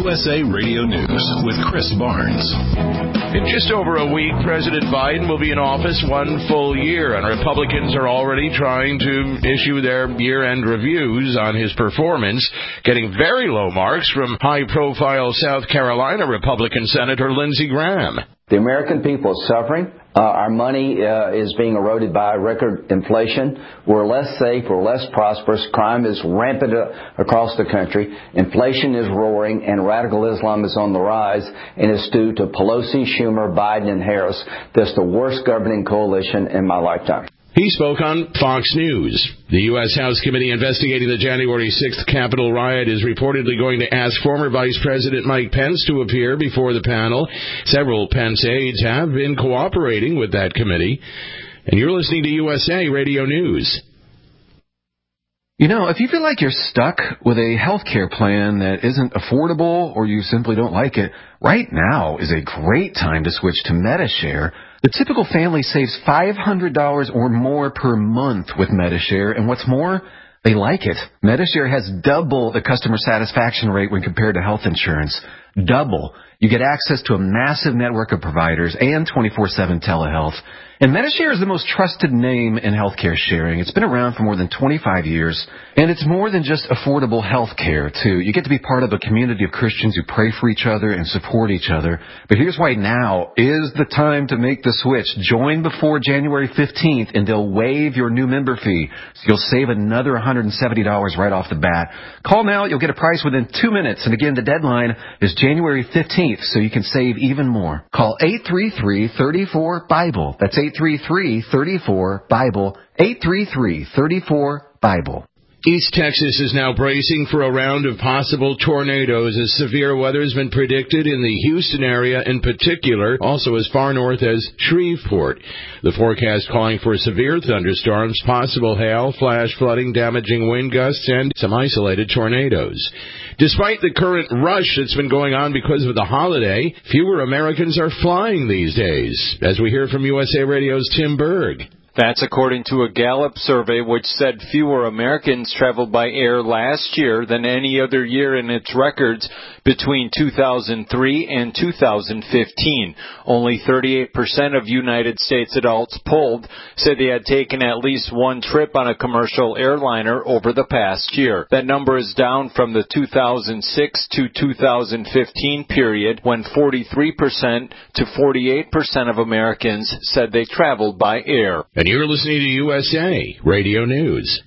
USA Radio News with Chris Barnes. In just over a week, President Biden will be in office 1 full year, and Republicans are already trying to issue their year-end reviews on his performance, getting very low marks from high-profile South Carolina Republican Senator Lindsey Graham. The American people are suffering. Our money is being eroded by record inflation. We're less safe. We're less prosperous. Crime is rampant across the country. Inflation is roaring, and radical Islam is on the rise, and it's due to Pelosi, Schumer, Biden, and Harris. That's the worst governing coalition in my lifetime. He spoke on Fox News. The U.S. House Committee investigating the January 6th Capitol riot is reportedly going to ask former Vice President Mike Pence to appear before the panel. Several Pence aides have been cooperating with that committee. And you're listening to USA Radio News. You know, if you feel like you're stuck with a health care plan that isn't affordable or you simply don't like it, right now is a great time to switch to Medi-Share. The typical family saves $500 or more per month with Medi-Share, and what's more, they like it. Medi-Share has double the customer satisfaction rate when compared to health insurance. Double. You get access to a massive network of providers and 24/7 telehealth. And Medi-Share is the most trusted name in healthcare sharing. It's been around for more than 25 years, and it's more than just affordable health care, too. You get to be part of a community of Christians who pray for each other and support each other. But here's why now is the time to make the switch. Join before January 15th, and they'll waive your new member fee, so you'll save another $170 right off the bat. Call now. You'll get a price within 2 minutes. And again, the deadline is January 15th, so you can save even more. Call 833-34-BIBLE. That's 833-34-BIBLE. 833-34-BIBLE. East Texas is now bracing for a round of possible tornadoes as severe weather has been predicted in the Houston area in particular, also as far north as Shreveport. The forecast calling for severe thunderstorms, possible hail, flash flooding, damaging wind gusts, and some isolated tornadoes. Despite the current rush that's been going on because of the holiday, fewer Americans are flying these days, as we hear from USA Radio's Tim Berg. That's according to a Gallup survey which said fewer Americans traveled by air last year than any other year in its records between 2003 and 2015. Only 38% of United States adults polled said they had taken at least one trip on a commercial airliner over the past year. That number is down from the 2006 to 2015 period when 43% to 48% of Americans said they traveled by air. And you're listening to USA Radio News.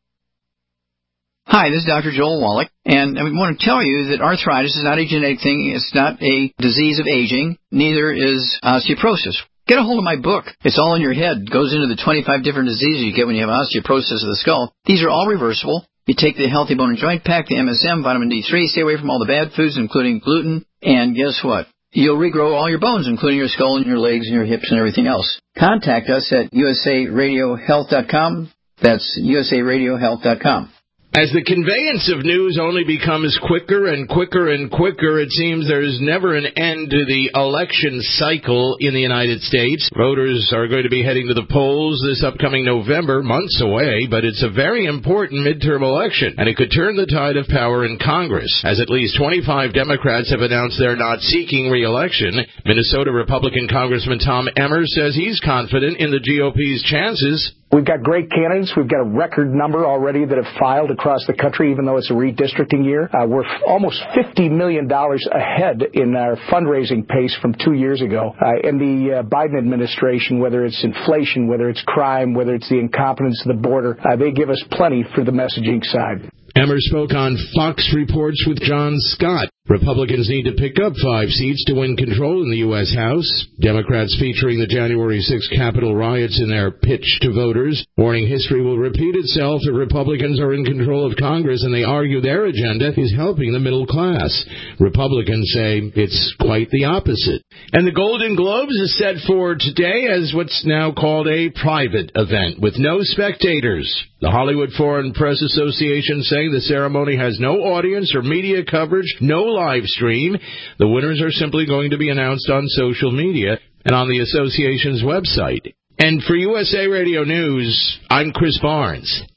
Hi, this is Dr. Joel Wallach, and I want to tell you that arthritis is not a genetic thing. It's not a disease of aging. Neither is osteoporosis. Get a hold of my book. It's all in your head. It goes into the 25 different diseases you get when you have osteoporosis of the skull. These are all reversible. You take the Healthy Bone and Joint Pack, the MSM, vitamin D3, stay away from all the bad foods, including gluten, and guess what? You'll regrow all your bones, including your skull and your legs and your hips and everything else. Contact us at usaradiohealth.com. That's usaradiohealth.com. As the conveyance of news only becomes quicker and quicker and quicker, it seems there's never an end to the election cycle in the United States. Voters are going to be heading to the polls this upcoming November, months away, but it's a very important midterm election, and it could turn the tide of power in Congress, as at least 25 Democrats have announced they're not seeking re-election. Minnesota Republican Congressman Tom Emmer says he's confident in the GOP's chances. We've got great candidates. We've got a record number already that have filed across the country, even though it's a redistricting year. We're almost $50 million ahead in our fundraising pace from 2 years ago. In the Biden administration, whether it's inflation, whether it's crime, whether it's the incompetence of the border, they give us plenty for the messaging side. Emmer spoke on Fox Reports with John Scott. Republicans need to pick up 5 seats to win control in the U.S. House. Democrats featuring the January 6th Capitol riots in their pitch to voters, warning history will repeat itself if Republicans are in control of Congress, and they argue their agenda is helping the middle class. Republicans say it's quite the opposite. And the Golden Globes is set for today as what's now called a private event with no spectators. The Hollywood Foreign Press Association saying the ceremony has no audience or media coverage, no live stream. The winners are simply going to be announced on social media and on the association's website. And for USA Radio News, I'm Chris Barnes.